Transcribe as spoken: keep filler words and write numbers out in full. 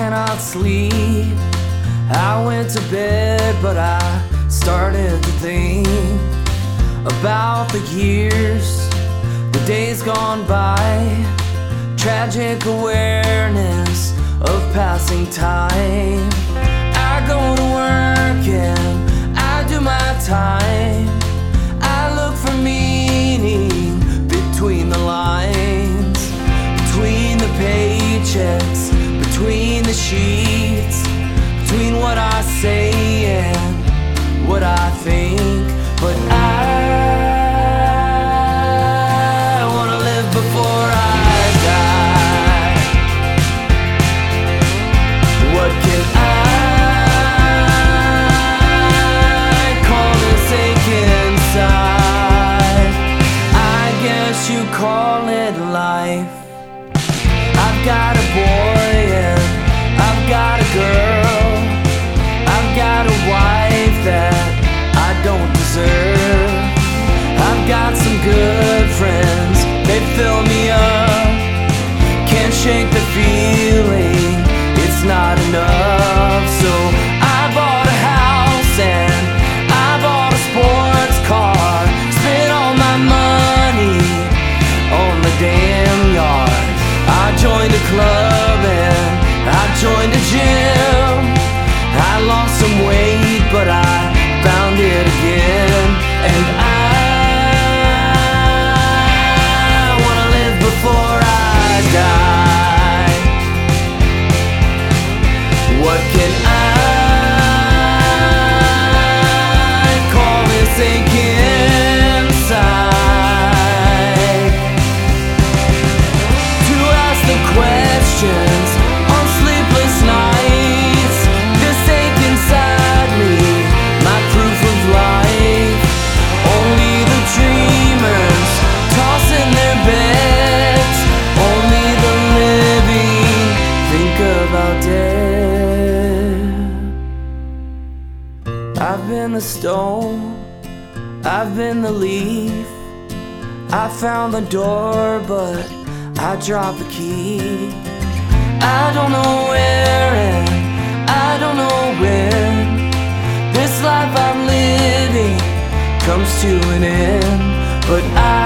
cannot sleep. I went to bed, but I started to think about the years, the days gone by. Tragic awareness of passing time. I go to work and I do my time. I look for meaning between the lines, between the paychecks, between the sheets, between what I say and what I think. But I wanna live before I die. What can I call this ache inside? I guess you call it life. I've got a boy and I've got a girl. I've got a wife that I don't deserve. I've got some good friends, they fill me up. Can't shake the feeling, it's not enough. So I bought a house and I bought a sports car. Spent all my money on the damn yard. I joined a club and I joined a gym. I lost some weight, but I found it again. And I wanna live before I die. What can I call this ache inside? To ask the questions on sleepless nights. This ache inside me, my proof of life. Only the dreamers tossing their beds. Only the living think about death. I've been the stone, I've been the leaf. I found the door, but I dropped the key. I don't know where and I don't know when this life I'm living comes to an end. But I